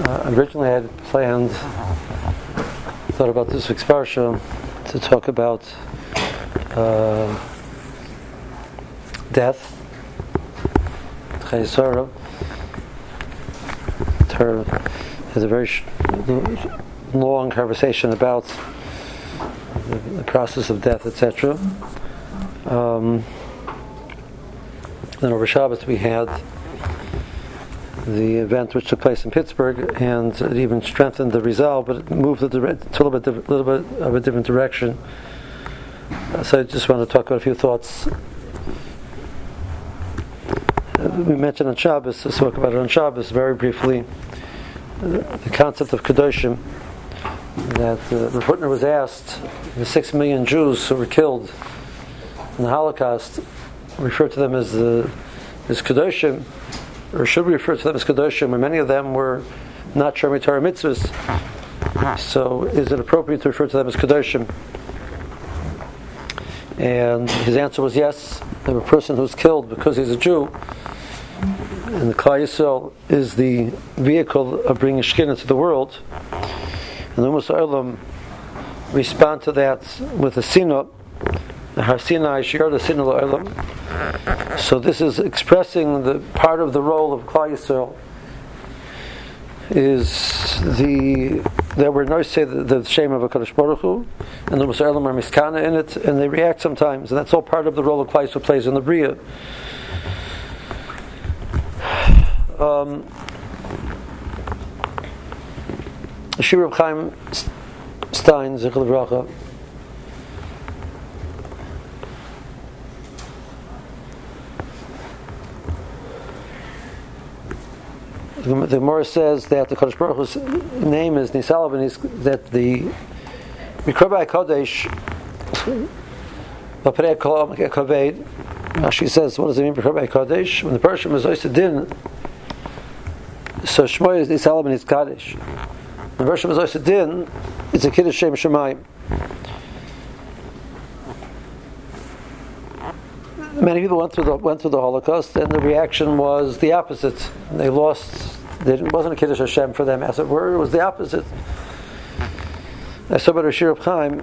Originally I had thought about this week's parsha to talk about death. Chayei Sarah has a very long conversation about the process of death, etc. Then over Shabbos we had the event which took place in Pittsburgh, and it even strengthened the resolve, but it moved it a little bit of a different direction. So I just want to talk about a few thoughts. We mentioned on Shabbos, let's talk about it on Shabbos very briefly, the concept of Kedoshim, that the Putner was asked, the 6 million Jews who were killed in the Holocaust, refer to them as Kedoshim, or should we refer to them as Kedoshim, when many of them were not Shomrei Torah mitzvahs? So is it appropriate to refer to them as Kedoshim? And his answer was yes. If a person who's killed because he's a Jew, and the Klal Yisrael is the vehicle of bringing Shekhinah to the world, and the Ummos Ha'olam respond to that with a Sinah, the Har Sinai Shiur the Sinah L'Olam. So this is expressing the part of the role of Klal Yisrael is that we're not say the shame of a Kadosh Baruch Hu, and the Ummos Ha'olam are miskana in it, and they react sometimes, and that's all part of the role of Klal Yisrael plays in the Bria. Shir Reb Chaim Stein, Zichron Livracha, the Gemara says that the Kadosh Baruch Hu's name is Nisalav, and that the Mikrobei Kodesh, Baperei Kol Kaved. She says, what does it mean Mikrobei Kodesh? When the person is Oised Din, so Shmoy is Nisalav and it's Kadesh. When the person is Oised Din, it's a Kiddush Shem Shemayim. Many people went through the Holocaust, and the reaction was the opposite. They lost. It wasn't a Kiddush Hashem for them, as it were. It was the opposite. I saw about Shir Reb Chaim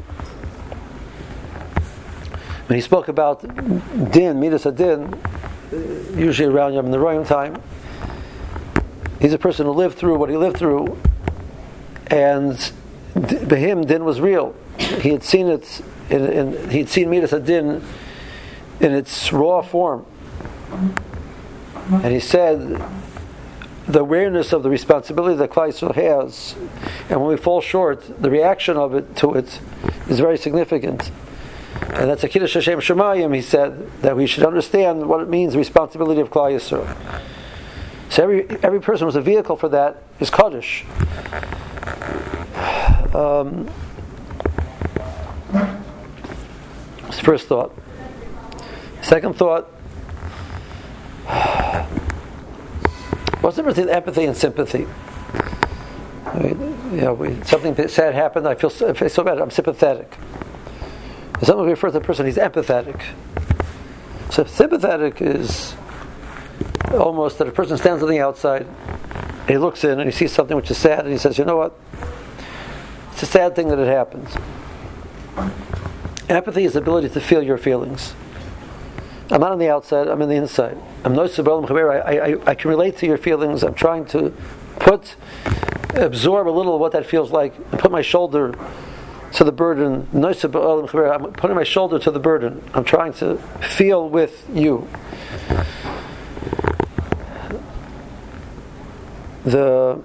when he spoke about din, midas hadin, usually around Yom Neroyim time. He's a person who lived through what he lived through, and for him, din was real. He had seen it. He'd seen midas hadin in its raw form, and he said the awareness of the responsibility that Klal Yisrael has, and when we fall short, the reaction of it to it is very significant, and that's a Kiddush Hashem Shemayim. He said that we should understand what it means, the responsibility of Klal Yisrael. So every person who's a vehicle for that is Kaddish. That's the first thought. Second thought, what's the difference between empathy and sympathy? Something sad happened, I feel so bad, I'm sympathetic. If someone refers to a person, he's empathetic. So sympathetic is almost that a person stands on the outside, and he looks in and he sees something which is sad, and he says, you know what? It's a sad thing that it happens. Empathy is the ability to feel your feelings. I'm not on the outside, I'm on the inside. I can relate to your feelings. I'm trying to absorb a little of what that feels like, and put my shoulder to the burden. I'm putting my shoulder to the burden. I'm trying to feel with you. The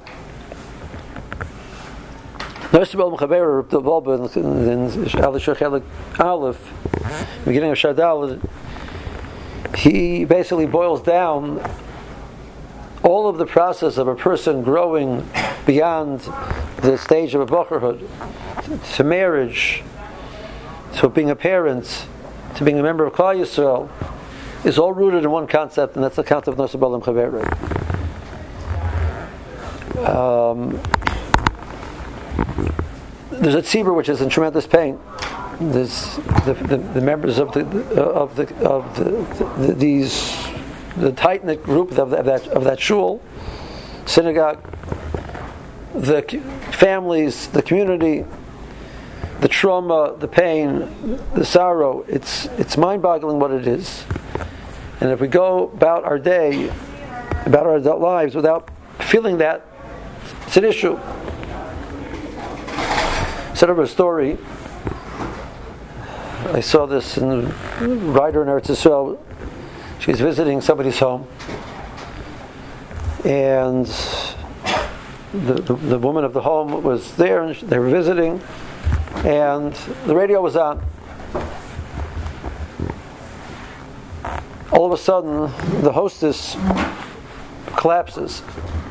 beginning of Shadal, he basically boils down all of the process of a person growing beyond the stage of a bocherhood to marriage, to being a parent, to being a member of Klal Yisrael, is all rooted in one concept, and that's the concept of Nosei B'Olam Chaveru. There's a tzibur which is in tremendous pain. There's the members of the tight knit group of that shul synagogue. the families, the community, the trauma, the pain, the sorrow. It's mind-boggling what it is. And if we go about our day, about our adult lives without feeling that, it's an issue. Set up a story. I saw this in a writer in Eretz Yisrael. She's visiting somebody's home, and the woman of the home was there, and they were visiting, and the radio was on. All of a sudden, the hostess collapses.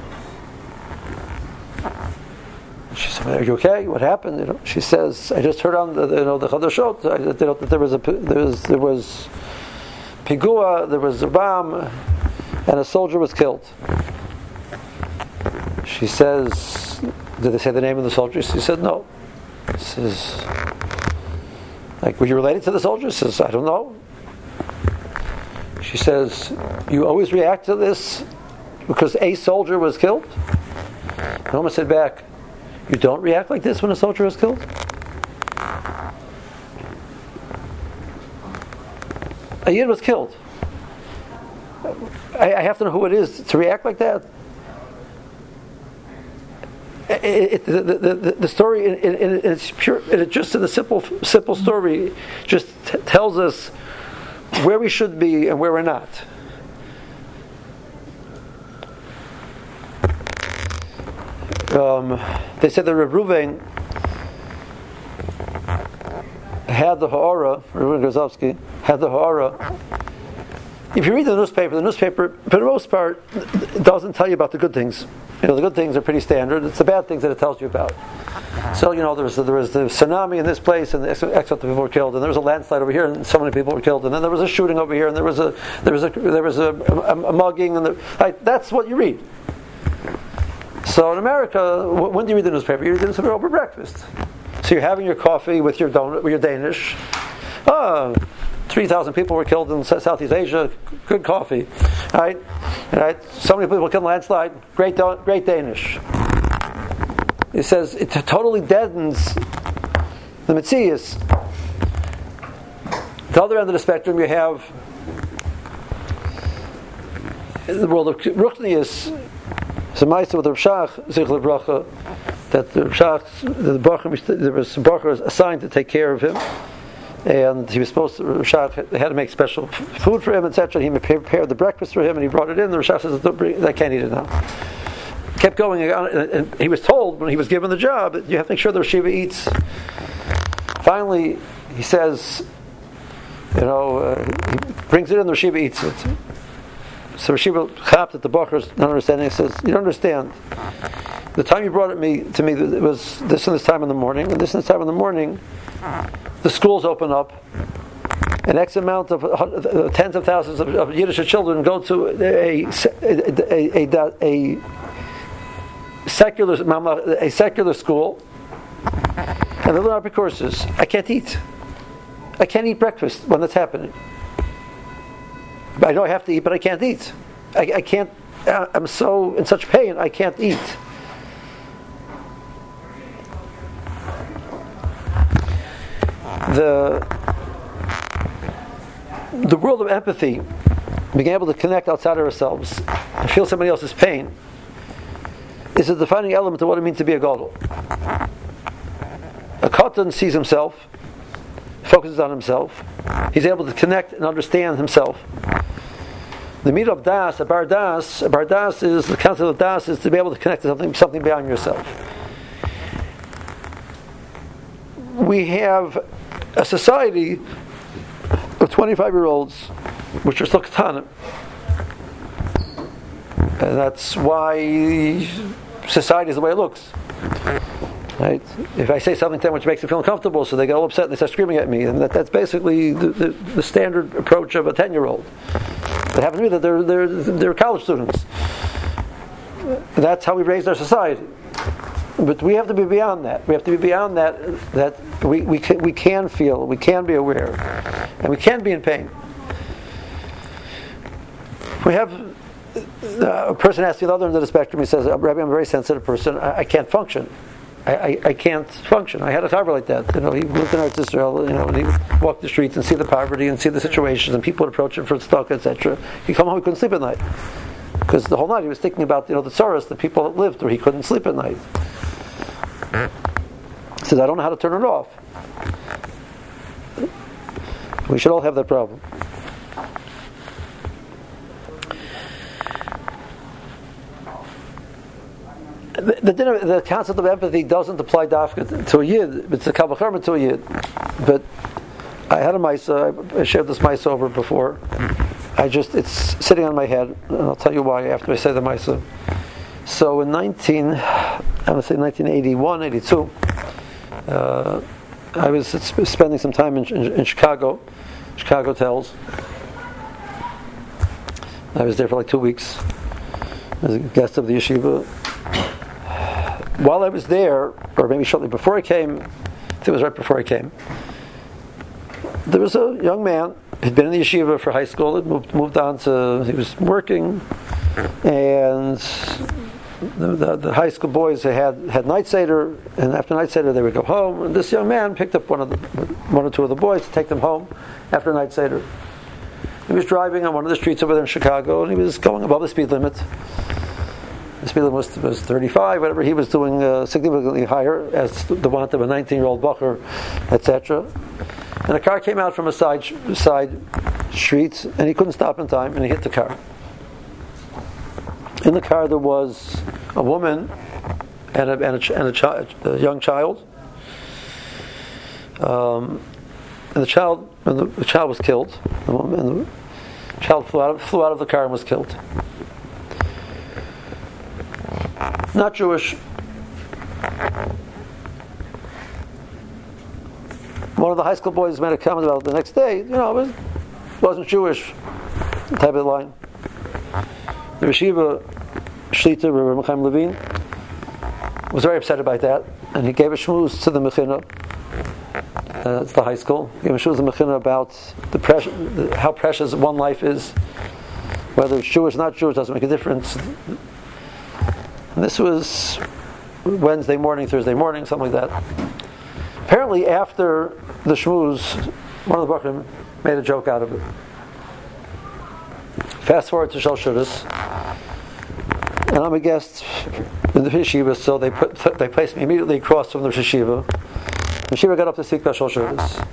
She said, "Are you okay? What happened?" She says, "I just heard on the Chadashot that there was pigua, there was a bomb, and a soldier was killed." She says, "Did they say the name of the soldier?" She said, "No." She says, "Like, were you related to the soldier?" She says, "I don't know." She says, "You always react to this because a soldier was killed?" And the woman said back, "You don't react like this when a soldier is killed?" A Yid was killed. I have to know who it is to react like that. The story, in its pure, just in a simple story, just tells us where we should be and where we're not. They said that Reb Ruvain had the ha'ara. Reuven Grozovsky had the ha'ara. If you read the newspaper, for the most part, doesn't tell you about the good things. The good things are pretty standard. It's the bad things that it tells you about. So, there was the tsunami in this place, and X amount of people were killed, and there was a landslide over here, and so many people were killed, and then there was a shooting over here, and there was a mugging, and that's what you read. So in America, when do you read the newspaper? You read the newspaper over breakfast. So you're having your coffee with your donut, with your Danish. 3,000 people were killed in Southeast Asia. Good coffee, right? So many people killed in landslide. Great Danish. It says it totally deadens the Metzius. The other end of the spectrum, you have in the world of Ruchnius. It's a ma'aseh with the Rav Shach, Zichron Bracha, that the Rav Shach, there was some Baruch assigned to take care of him, and he was supposed to. Rav Shach had to make special food for him, etc. He prepared the breakfast for him, and he brought it in. The Rav Shach says, "I can't eat it now." Kept going, and he was told when he was given the job that you have to make sure the Rashiva eats. Finally, he says, he brings it in. The Rashiva eats it. So Rashiva chapped at the Bacher's not understanding. He says, "You don't understand. The time you brought it to me, it was this and this time in the morning, and this and this time in the morning. The schools open up, and X amount of tens of thousands of Yiddish children go to a secular school, and they learn Arabic courses. I can't eat breakfast when that's happening. I know I have to eat, but I can't eat. I can't. I'm so in such pain. I can't eat." The world of empathy, being able to connect outside of ourselves and feel somebody else's pain, is a defining element of what it means to be a gadol. A katan sees himself, focuses on himself. He's able to connect and understand himself. The midah of das, a bar das is the concept of das is to be able to connect to something beyond yourself. We have a society of 25-year-olds which are still katanim, and that's why society is the way it looks. Right? If I say something to them which makes them feel uncomfortable, so they get all upset and they start screaming at me, and that's basically the standard approach of a 10-year-old. It happens to me that they're college students. That's how we raised our society. But we have to be beyond that. We have to be beyond that we can feel, we can be aware, and we can be in pain. We have a person asks me the other end of the spectrum. He says, "Rabbi, I'm a very sensitive person. I can't function. I can't function." I had a cover like that. He lived in Eretz Israel. And he would walk the streets and see the poverty and see the situations, and people would approach him for stock, etc. He'd come home, he couldn't sleep at night because the whole night he was thinking about the sorrows, the people that lived where he couldn't sleep at night. He says, "I don't know how to turn it off." We should all have that problem. The concept of empathy doesn't apply to a yid. It's a kal v'chomer to a yid. But I had a Maisa. I shared this Maisa over before. It's sitting on my head, and I'll tell you why after I say the Maisa. So in 1981, 82, I was spending some time in Chicago Hotels. I was there for like 2 weeks as a guest of the yeshiva. While I was there, or maybe shortly before I came, I think it was right before I came, there was a young man. He'd been in the yeshiva for high school. He moved on to, he was working, and the high school boys, they had night seder, and after night seder they would go home. And this young man picked up one or two of the boys to take them home after night seder. He was driving on one of the streets over there in Chicago, and he was going above the speed limit. The speed limit was 35, whatever. He was doing significantly higher as the want of a 19-year-old bacher, etc. And a car came out from a side street, and he couldn't stop in time, and he hit the car. In the car there was a woman and a young child. And the child was killed. And the child flew out of the car and was killed. Not Jewish. One of the high school boys made a comment about it the next day. It wasn't Jewish. Type of line. The Yeshiva Shlita, Rabbi Chaim Levine, was very upset about that, and he gave a shmuz to the Mechina. It's the high school. He gave a shmuz to the Mechina about how precious one life is. Whether it's Jewish or not Jewish doesn't make a difference. And this was Wednesday morning, Thursday morning, something like that. Apparently, after the shmuz, one of the Bachrim made a joke out of it. Fast forward to Shal Shudas, and I'm a guest in the yeshiva, so they placed me immediately across from the yeshiva. The yeshiva got up to speak about Shal Shudas.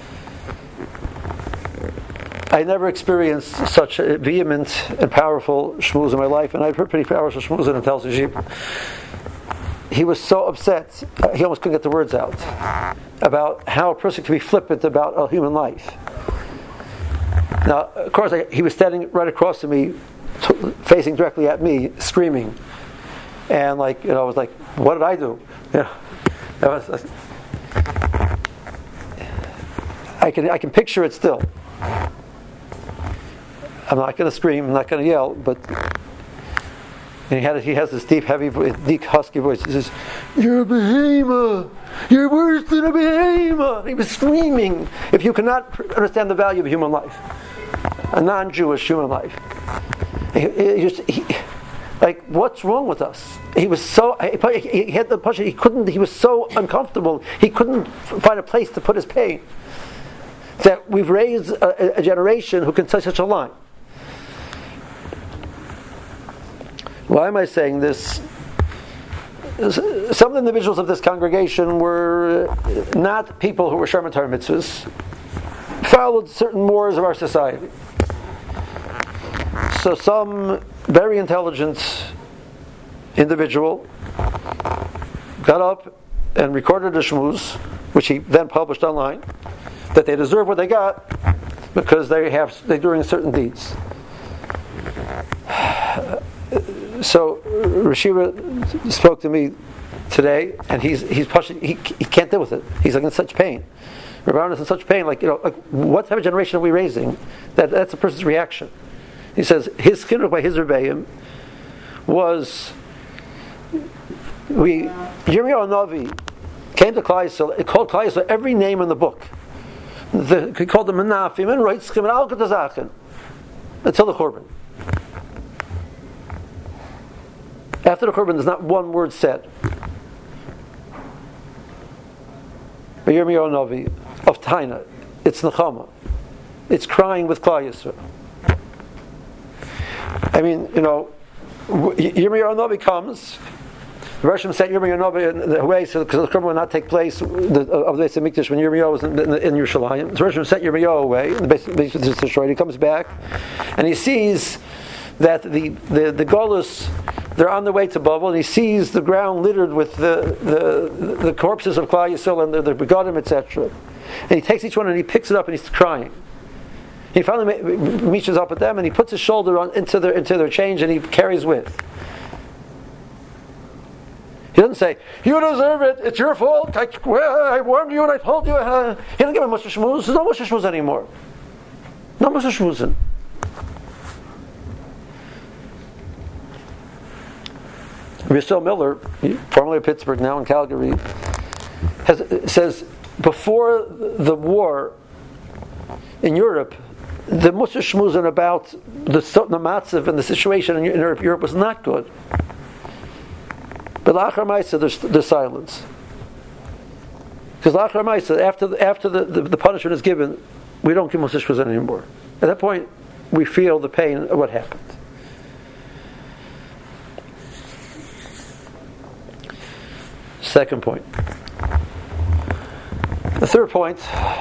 I never experienced such a vehement and powerful shmuz in my life, and I've heard pretty powerful shmuz in Tel Yeshiva. He was so upset, he almost couldn't get the words out about how a person can be flippant about a human life. Now, of course, he was standing right across from me, facing directly at me, screaming, and I was like, "What did I do?" I can picture it still. I'm not going to scream, I'm not going to yell, but he has this deep, heavy, deep, husky voice. He says, "You're a behemoth! You're worse than a behemoth!" He was screaming. If you cannot understand the value of human life, a non-Jewish human life, what's wrong with us? He was so, he had the pressure, he was so uncomfortable, he couldn't find a place to put his pain. That we've raised a generation who can say such a line. Why am I saying this? Some of the individuals of this congregation were not people who were Sherman Torah mitzvahs, followed certain mores of our society. So some very intelligent individual got up and recorded a shmuz, which he then published online, that they deserve what they got because they're doing certain deeds. So Rashiva spoke to me today, and he's pushing. He can't deal with it. He's in such pain. Rabban is in such pain. What type of generation are we raising? That's a person's reaction. He says his chinuch by his rebbeim was Yirmiyahu Navi came to Klal Yisrael. It called Klal Yisrael every name in the book. He called them Menafim and Reitzkim and Al Katazachin until the Churban. After the Korban, there's not one word said. Yirmiyahu Novi of Taina, it's Nechama. It's crying with Klal Yisrael. I mean, Yirmiyahu Novi comes. The Russian sent Yirmiyahu Novi in the way, so because the Korban would not take place of the Beis Hamikdash when Yirmiyahu was in Yerushalayim. The Russian sent Yirmiyahu away, and the Beis is destroyed. He comes back, and he sees that the Golus, they're on the way to Babel, and he sees the ground littered with the corpses of Klal Yisrael and the begodim, etc. And he takes each one and he picks it up and he's crying. He finally reaches up at them and he puts his shoulder into their change and he carries with. He doesn't say, "You deserve it. It's your fault. I warned you and I told you." He doesn't give him Moshe Shmuz. There's no Moshe Shmuz anymore. No Moshe Shmuzin. Russell Miller, formerly of Pittsburgh, now in Calgary, says before the war in Europe, the Moshe Shmuzin about the matzav and the situation in Europe was not good. But L'achar Ma'aseh, there's silence. Because L'achar Ma'aseh, after the punishment is given, we don't give Moshe Shmuzin anymore. At that point, we feel the pain of what happened. Second point. The third point,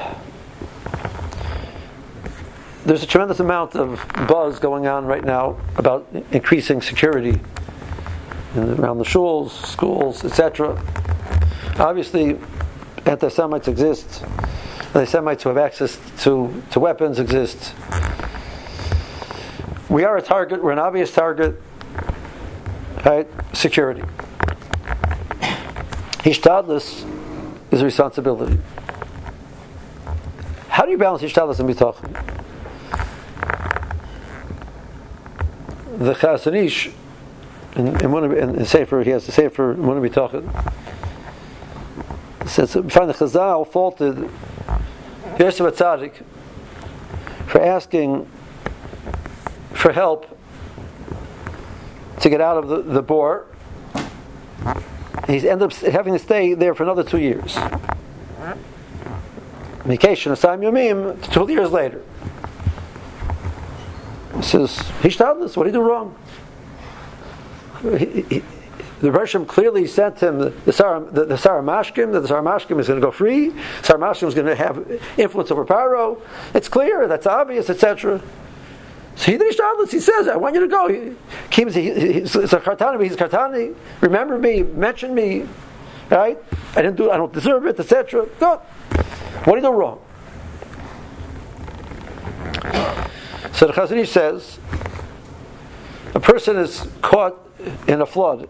there's a tremendous amount of buzz going on right now about increasing security around the shuls, schools, etc. Obviously, anti-Semites exist. Anti-Semites who have access to weapons exist. We are a target. We're an obvious target. Right? Security. Hishtadlus is a responsibility. How do you balance Hishtadlus and Bitachon? The Chazon Ish, in Sefer, he has the Sefer Emunah Bitachon. Says, we find the Chazal faulted Yosef Atzadik for asking for help to get out of the bore. He ended up having to stay there for another 2 years. Vacation, Asayim Yomim, 2 years later. He says, Hishtadlus, what did he do wrong? The Bershom clearly sent him the Sarah Mashkim, that the Sarah Mashkim is going to go free, Sarah Mashkim is going to have influence over Paro. It's clear, that's obvious, etc. So he did Hishtadlus, he says, I want you to go. He's a Kartani, he's Kartani. Remember me, mention me, right? I don't deserve it, etc. Good. What did he do wrong? So the Chazon Ish says, a person is caught in a flood,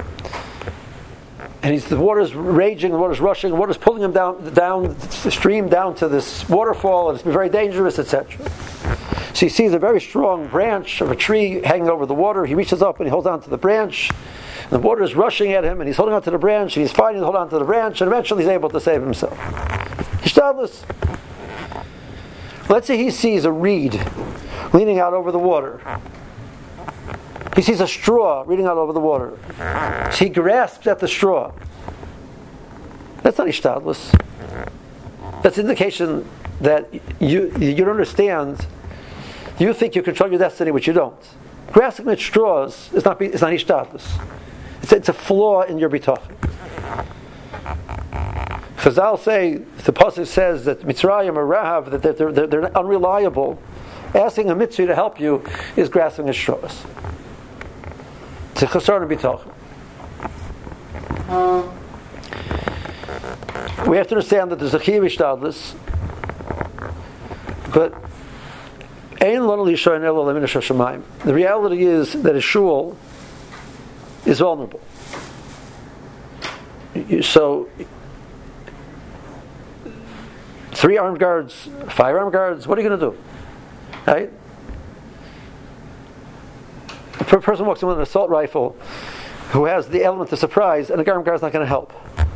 and the water's raging, the water's rushing, the water's pulling him down the stream, down to this waterfall, and it's very dangerous, etc. So he sees a very strong branch of a tree hanging over the water. He reaches up and he holds on to the branch. And the water is rushing at him, and he's holding on to the branch, and he's fighting to hold on to the branch, and eventually he's able to save himself. Hishtadlus. Let's say he sees a reed leaning out over the water. He sees a straw leaning out over the water. So he grasps at the straw. That's not Hishtadlus. That's an indication that you don't understand. You think you control your destiny, which you don't. Grasping at straws is not Hishtadlus. It's a flaw in your bitachon. Chazal say, the pasuk says that Mitzrayim or Rahav, that they're unreliable. Asking a Mitzri to help you is grasping at straws. It's a chasar in bitachon. We have to understand that there's a chiyuv Hishtadlus, but the reality is that a shul is vulnerable. So, 3 armed guards, 5 armed guards, what are you going to do? Right? A person walks in with an assault rifle who has the element of surprise, and the armed guard's not going to help.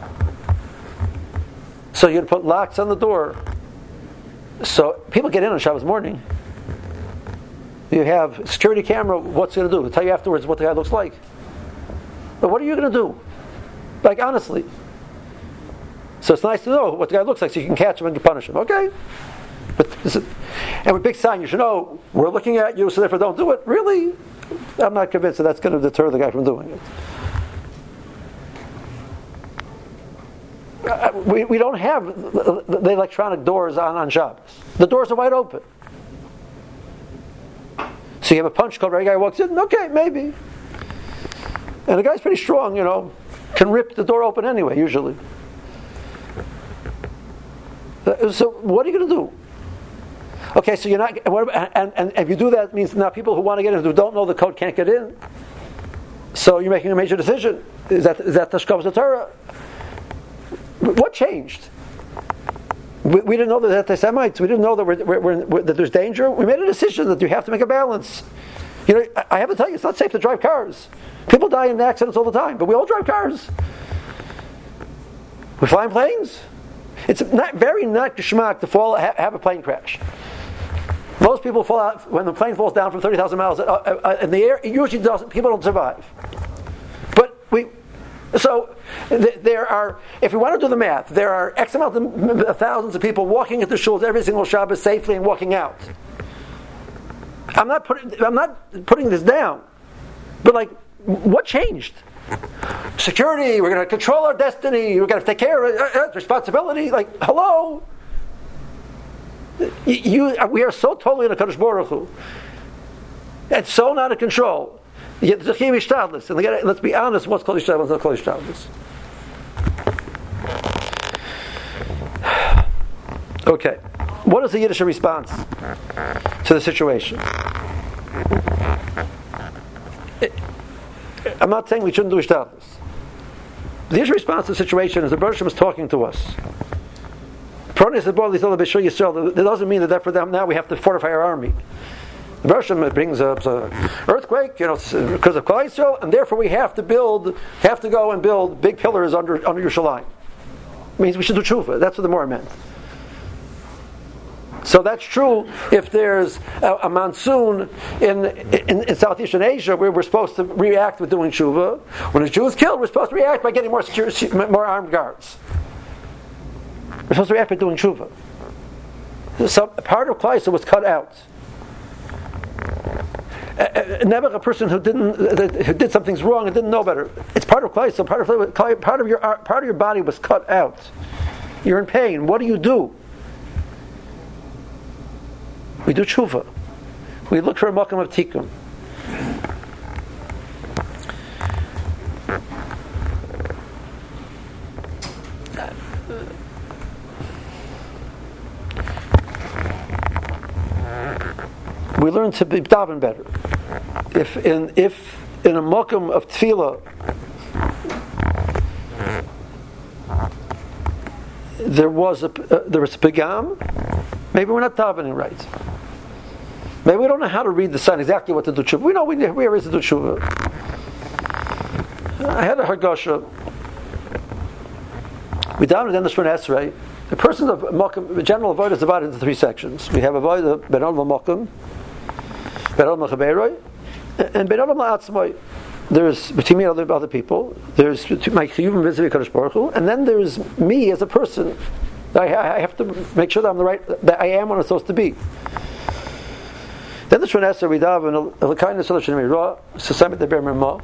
So you're going to put locks on the door. So people get in on Shabbos morning. You have security camera, what's it going to do? It'll tell you afterwards what the guy looks like. But what are you going to do? Like, honestly. So it's nice to know what the guy looks like so you can catch him and you punish him. Okay? And with big sign, you should know, we're looking at you, so therefore don't do it. Really? I'm not convinced that that's going to deter the guy from doing it. We don't have the electronic doors on Shabbos. The doors are wide open. So you have a punch code, right? A guy walks in, okay, maybe. And the guy's pretty strong, can rip the door open anyway, usually. So what are you going to do? Okay, so you're not, and if you do that, it means now people who want to get in who don't know the code can't get in. So you're making a major decision. Is that the Shkavas Torah? What changed? We didn't know that they're Semites. We didn't know that that there's danger. We made a decision that you have to make a balance. I have to tell you, it's not safe to drive cars. People die in accidents all the time, but we all drive cars. We fly in planes. It's not geschmack to have a plane crash. Most people fall out when the plane falls down from 30,000 miles in the air. It usually doesn't. People don't survive. But there are. If we want to do the math, there are X amount of thousands of people walking into shuls every single Shabbos safely and walking out. I'm not putting this down, but what changed? Security. We're going to control our destiny. We're going to take care of responsibility. Hello. We are so totally in a Kadosh Baruch Hu. It's so not in control. Let's be honest. What's called Yishtadlus? What's not called Yishtadlus? Okay. What is the Yiddish response to the situation? I'm not saying we shouldn't do Yishtadlus. The Yiddish response to the situation is the Baruch Hashem is talking to us. That doesn't mean that for them now we have to fortify our army. The Baruch Hashem brings up an earthquake, because of Klal Yisrael, and therefore we have to go and build big pillars under Yerushalayim. It means we should do tshuva. That's what the Morah meant. So that's true if there's a monsoon in Southeastern Asia where we're supposed to react with doing tshuva. When a Jew is killed, we're supposed to react by getting more armed guards. We're supposed to react by doing tshuva. So part of Klal Yisrael was cut out. Never a person who did something wrong and didn't know better. It's part of Klal Yisrael. Part of your body was cut out. You're in pain. What do? We do tshuva. We look for a makam of tikkun. We learn to be daven better. If in a makam of tefillah there was a pigam, maybe we're not davening right. Maybe we don't know how to read the sign exactly what to do tshuva. We know where is to do tshuva. I had a hargasha. We davened in the Shemona Esrei. The person of makam, general avodah is divided into three sections. We have avodah ben olam makam, ben olam chaberoi, and ben olam la'atzmai. There's between me and other people. There's my chiyuvim vis-a-vis Kadosh Baruch Hu, and then there's me as a person. I have to make sure that I am what I'm supposed to be. Then the Shemona Esrei we daven elokayna shalom shnei ra sasamet deber merma.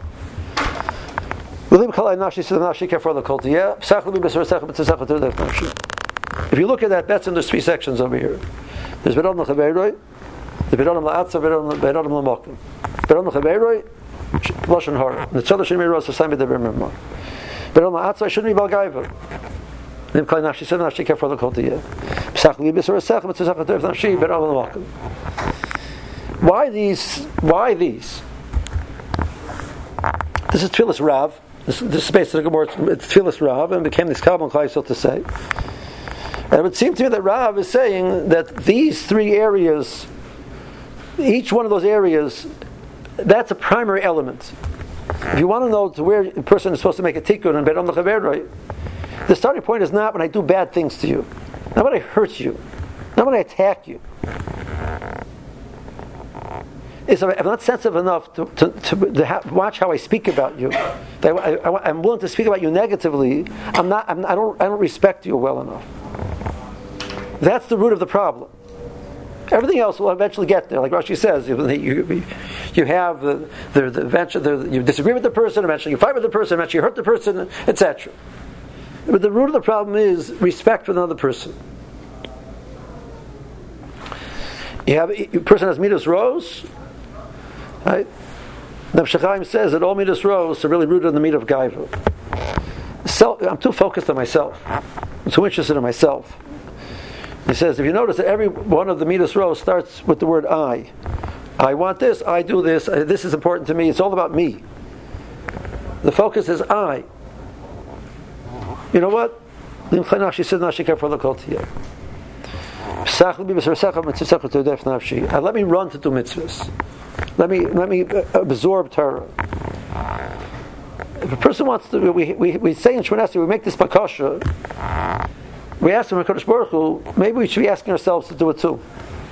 If you look at that, that's in the three sections over here. There's Be'olam L'Chaveroi, the Be'olam La'atza, Be'olam L'Mokim. Be'olam L'Chaveroi, Lashon Hara. The Tzadok Shnei Meirah, Sasayim B'Deber Merma. Be'olam La'atza, I shouldn't be Balgaiva. Nim Kali Nafshi Seven Nafshi Kefar L'Kol Tiyeh. P'sach Libis or Esech, B'tzach L'Tev Nafshi, Be'olam L'Mokim. Why these? This is Tfilas Rav. This is based on the Gemara. It's Tfilas Rav, and became this Kabbalah Klal Yisrael to say. And it would seem to me that Rav is saying that these three areas, each one of those areas, that's a primary element. If you want to know to where a person is supposed to make a tikkun and Be'olam L'Chaveroi, the starting point is not when I do bad things to you, not when I hurt you, not when I attack you. If I'm not sensitive enough to watch how I speak about you, if I'm willing to speak about you negatively. I don't respect you well enough. That's the root of the problem. Everything else will eventually get there. Like Rashi says, you have you disagree with the person, eventually you fight with the person, eventually you hurt the person, etc. But the root of the problem is respect for another person. A person has midas rose, right? Nefesh Chaim says that all midas rose are really rooted in the meat of gaiva. I'm too focused on myself. I'm too interested in myself. He says, if you notice that every one of the midas rose starts with the word I. I want this, I do this, this is important to me, it's all about me. The focus is I. You know what? Let me run to do mitzvahs. Let me absorb Torah. If a person wants to, we say in Shemona Esrei, we make this bakasha. We ask him, HaKadosh Baruch Hu, maybe we should be asking ourselves to do it too.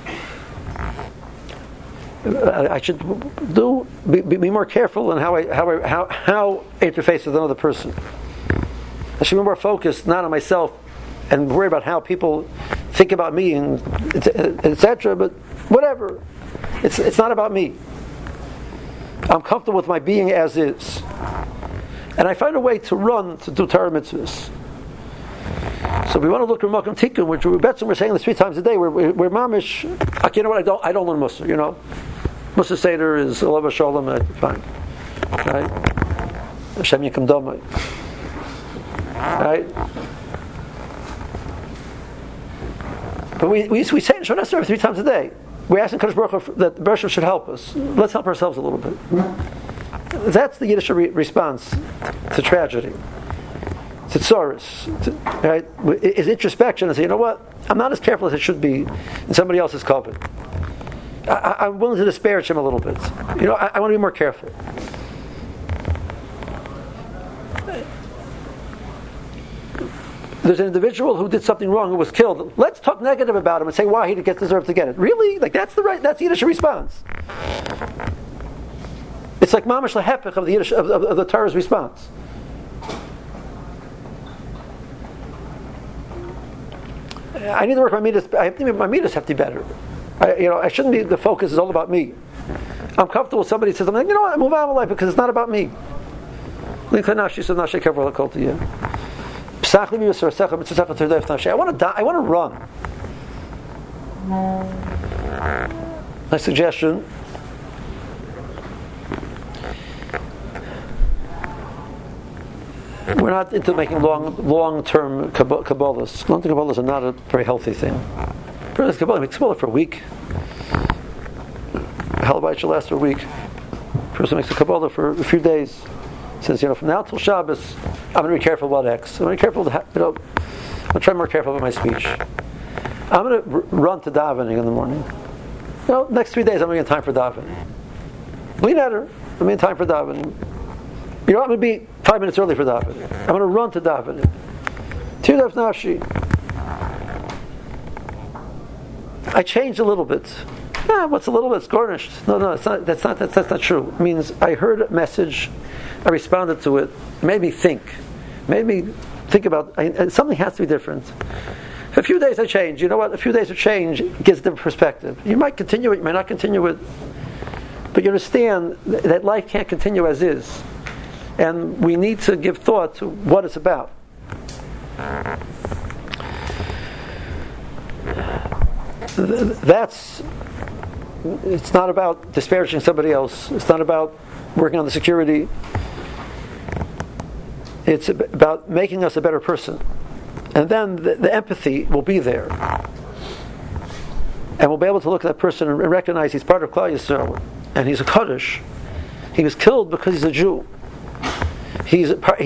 I should be more careful in how I interface with another person. I should be more focused not on myself and worry about how people think about me and etc. But whatever, it's not about me. I'm comfortable with my being as is, and I find a way to run to do Torah mitzvahs. So we want to look at Makom Tikkun, which we're saying this 3 times a day. We're mamish. You know what? I don't learn Mussar. You know, Mussar Seder is Olav Shalom. Fine, right? Hashem Yikom Domai. Right? But we say in Shemona Esrei 3 times a day. We're asking Kadosh Baruch Hu that the Baruch Hu should help us. Let's help ourselves a little bit. That's the Yiddish response to tragedy. To tzoros. Right? Is introspection and say, you know what? I'm not as careful as I should be in somebody else's covenant. I'm willing to disparage him a little bit. You know, I want to be more careful. There's an individual who did something wrong, who was killed. Let's talk negative about him and say why he deserved to get it. Really? Like that's the Yiddish response. It's like mamash lahepech of the Yiddish of the Torah's response. I need to work my midas. My midas have to be better. I shouldn't be. The focus is all about me. I'm comfortable with somebody says, I'm like, you know what? I move on with life because it's not about me. I want to die. I want to run. My suggestion. We're not into making long-term Kabbalahs. Long-term Kabbalahs are not a very healthy thing. Kabbalah makes Kabbalah for a week. Halabite should last for a week. Person makes a Kabbalah for a few days. Says, from now till Shabbos, I'm going to be careful about X. I'm going to be careful. I'll try more careful about my speech. I'm going to run to davening in the morning. Next 3 days I'm going to get time for davening. I'm going to get time for davening. I'm going to be 5 minutes early for davening. I'm going to run to davening. Tirdav nafshi. I changed a little bit. What's a little bit? It's garnished. No, it's not. That's not true. It means I heard a message, I responded to it. It made me think. Made me think about something has to be different. For a few days I changed. You know what? A few days of change gives a different perspective. You might continue it. You might not continue it. But you understand that life can't continue as is. And we need to give thought to what it's about. It's not about disparaging somebody else. It's not about working on the security. It's about making us a better person. And then the empathy will be there. And we'll be able to look at that person and recognize he's part of Klal Yisrael. And he's a Kaddish. He was killed because he's a Jew. He's part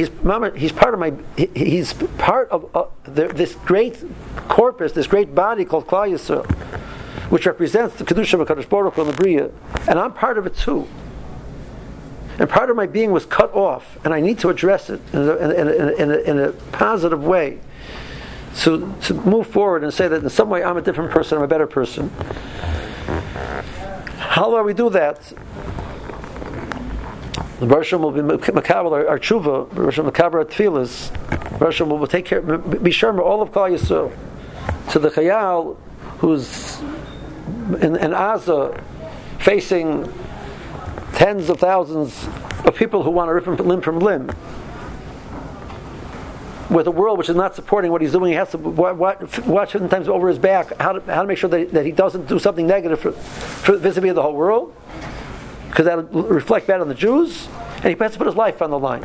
of this great corpus, this great body called Klal Yisrael, which represents the Kedusha of HaKadosh Baruch Hu and the Bria, and I'm part of it too. And part of my being was cut off, and I need to address it in a positive way, to move forward and say that in some way I'm a different person, I'm a better person. How do we do that? The Rosham will be Makabel our tshuva, Rosham Makabel our tefillas. Rosham will take care, be sure all of Klal Yisrael. So the Chayal who's in Gaza facing tens of thousands of people who want to rip him limb from limb, with a world which is not supporting what he's doing, he has to watch sometimes over his back how to make sure that he doesn't do something negative for vis-a-vis the whole world, because that will reflect bad on the Jews, and he has to put his life on the line.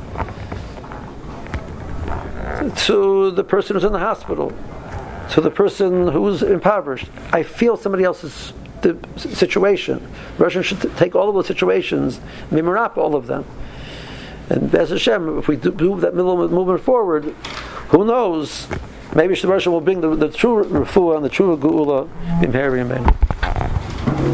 To the person who's in the hospital, to the person who's impoverished, I feel somebody else's situation. Russians should take all of those situations, mimarap all of them. And Be'ez Hashem, if we do that middle movement forward, who knows? Maybe Russia will bring the true refuah and the true geula in Mary and